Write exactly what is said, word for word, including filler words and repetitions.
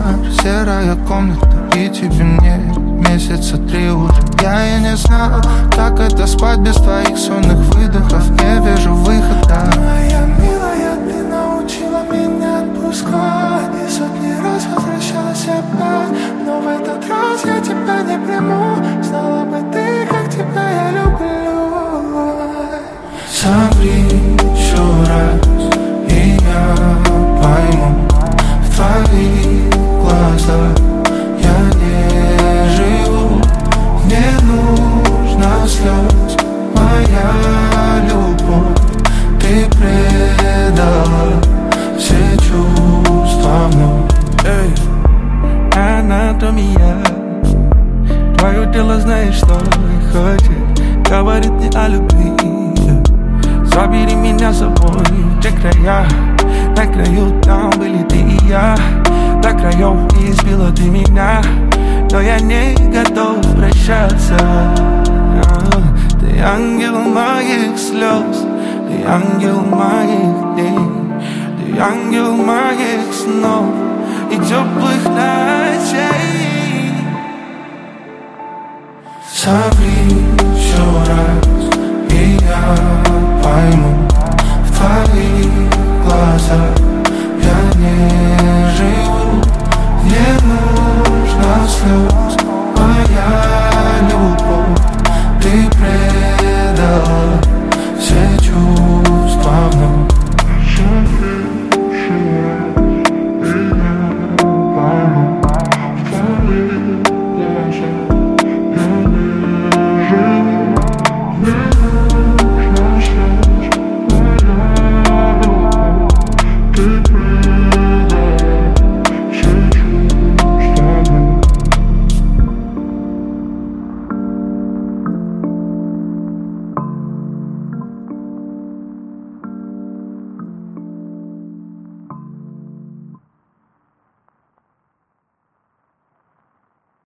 кошмар, серая комната, и тебе мне месяца три уже. Я и не знал, как это спать без твоих сонных выдохов. Не вижу выхода. Моя милая, ты научила меня отпускать, и сотни раз возвращалась опять. Но в этот раз я тебя не приму. Знала бы ты, как тебя я люблю. Соври еще раз, и я пойму. В твоих глазах я не живу. Не нужно слез, моя любовь. Ты предала все чувства вновь. Эй, анатомия. Твое тело знает, что хочет. Говорит не о любви. Забери меня с собой в те края. На краю там были ты и я. До краев избила ты меня, но я не готов прощаться. Ты ангел моих слез, ты ангел моих дней, ты ангел моих снов и теплых ночей. Соври еще раз, и я пойму. В твоих глазах